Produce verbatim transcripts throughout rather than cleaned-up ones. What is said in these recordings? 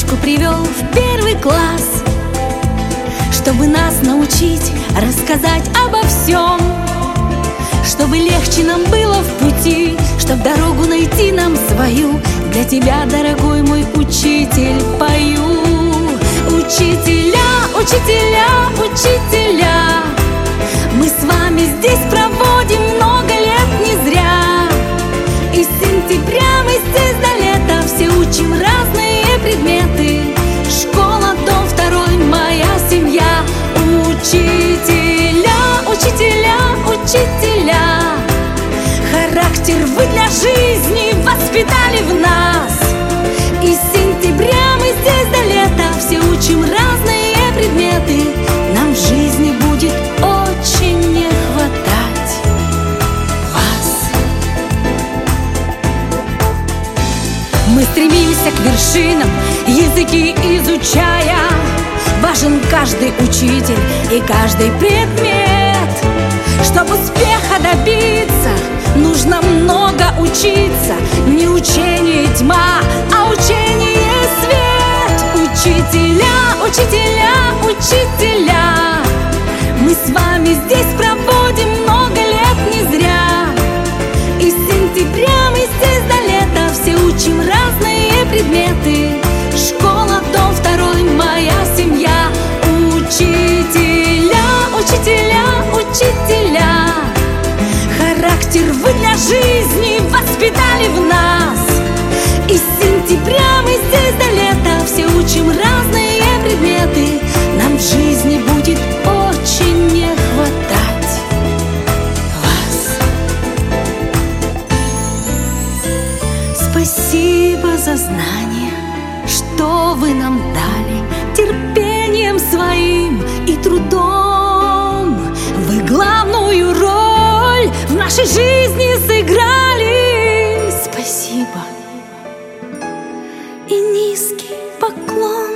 мальчишку привел в первый класс, чтобы нас научить, рассказать обо всем, чтобы легче нам было в пути, чтоб дорогу найти нам свою. Для тебя, дорогой мой учитель, пою. Учителя, учителя, учителя, мы с вами здесь проводим много лет не зря. И с сентября мы здесь до лета все учим разные предметы. Школа, дом второй, моя семья. Учителя, учителя, учителя, характер вы для жизни воспитали в нас. И с сентября мы здесь до лета все учим разные предметы. Нам в жизни будет очень не хватать вас. Мы стремимся к вершинам, языки изучая. Важен каждый учитель и каждый предмет. Чтобы успеха добиться, нужно много учиться. Не учение тьма, а учение свет. Учителя, учителя, учителя, мы с вами здесь проводим много лет не зря. И с сентября мы здесь до лета все учим разные предметы. Школа, дом второй, моя семья. Учителя, учителя, учителя, характер вы для жизни воспитали в нас. И с сентября мы здесь до лета все учим разные предметы. Нам в жизни будет очень не хватать вас. Спасибо за знания, что вы нам дали, терпением своим и трудом. Вы главную роль в нашей жизни сыграли. Спасибо и низкий поклон.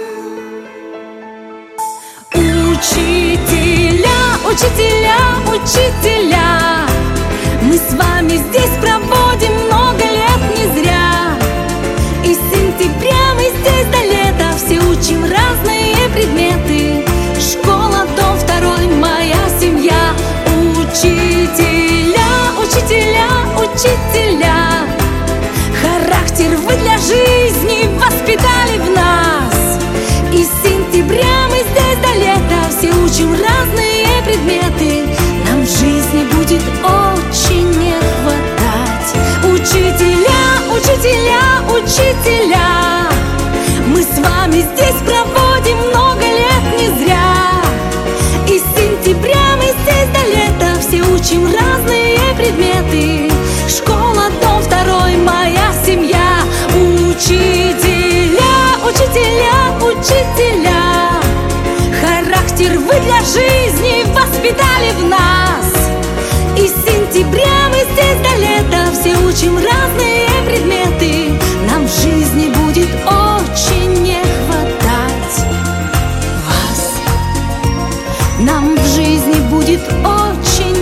Учителя, учителя, учителя, мы с вами здесь проводим много лет не зря. И с сентября мы здесь до лета все учим разные предметы. Школа, дом второй, моя семья. Учителя, учителя, учителя, характер вы для жизни воспитали в нас. И с сентября мы здесь до лета все учим разные предметы. Нам в жизни будет очень не хватать. Учителя, учителя, учителя, мы с вами здесь проводим много лет не зря. И с сентября мы здесь до лета все учим разные предметы. Школа, дом второй, моя семья. Учителя, учителя, учителя, характер вы для жизни воспитали в нас. И с сентября мы здесь до лета все учим разные предметы. Нам в жизни будет очень не хватать вас. Нам в жизни будет очень